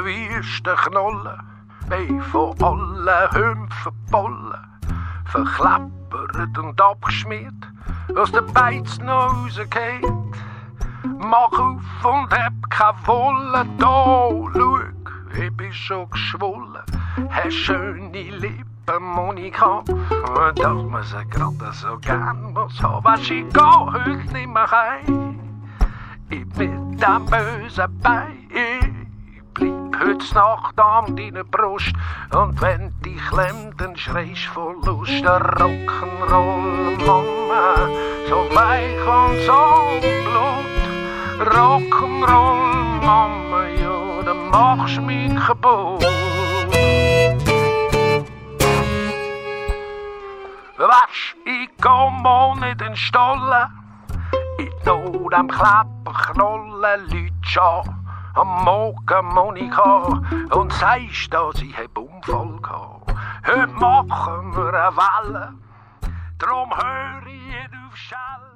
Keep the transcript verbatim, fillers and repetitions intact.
wüsten Knollen, bin von allen Hümpfen Pollen, verkleppert und abgeschmiert, aus den Beizen rausgeht. Mach auf und hab keine Wolle, da, schau, ich bin schon geschwollen, hast schöne Lippen, Monika, dass man sie gerade so gern muss haben. Weisst, ich geh heute nicht mehr heim, ich mit dem bösen Bein, ich bleib heute Nacht an deiner Brust, und wenn dich klemmt, dann schreist voll Lust. Der Rock'n'Roll, Mama, so weich und so blut, Rock'n'Roll, Mama, ja, dann machst mich kaputt. Weisst, ich geh mal nicht in den Stollen, in Not am Klepperknollen, Leute schon am Morgen, Monika, und sagst, dass ich hab Unfall gehabt. Heute machen wir eine Welle, drum hör ich nicht auf Schellen.